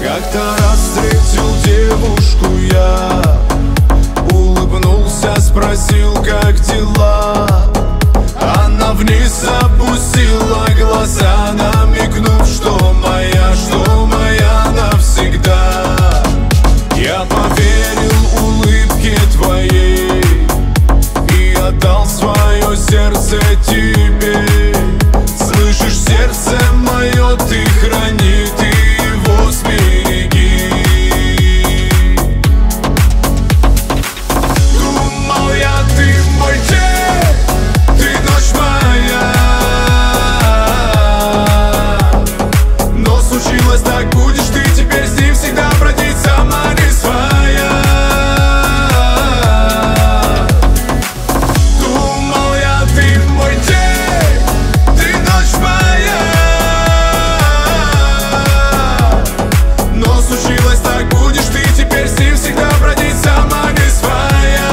Как-то раз встретил девушку я, улыбнулся, спросил, как дела. Она вниз опустила глаза, намекнув, что моя навсегда. Я поверил улыбке твоей и отдал свое сердце тебе. Слышишь, сердце мое ты храни, ты его сбереги. Думал я, ты мой день, ты ночь моя, но случилось так, будешь ты теперь с ним всегда бродить, сама не своя. Думал я, ты мой день, ты ночь моя, но случилось так, будешь ты теперь с ним всегда бродить, сама не своя.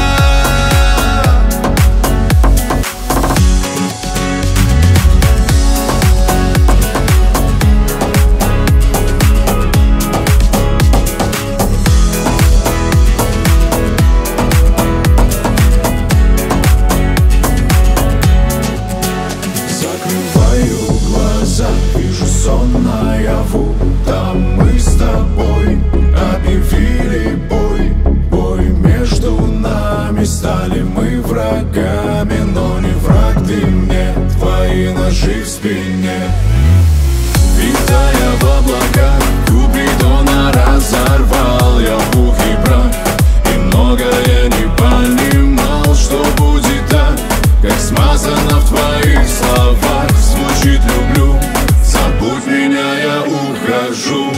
Закрываю глаза, вижу сон наяву. Там мы с тобой объявили бой. Бой между нами, стали мы врагами. Но не враг ты мне, твои ножи в спине. Витая в облаках, Купидона разорвал я в пух и прах. И многое не понимал, что будет так, как смазано в твоих словах. Звучит люблю, забудь меня, я ухожу.